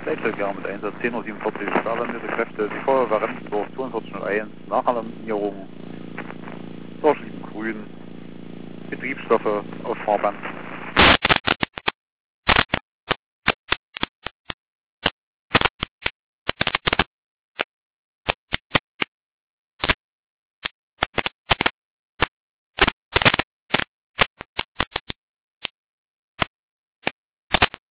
Gleitfeldjahr mit Einsatz 10:47 Saarländische Kräfte. Die Feuerwehr Remsdorf 4201 Nachalarmierung. Durchliegen grün. Betriebsstoffe auf Fahrband.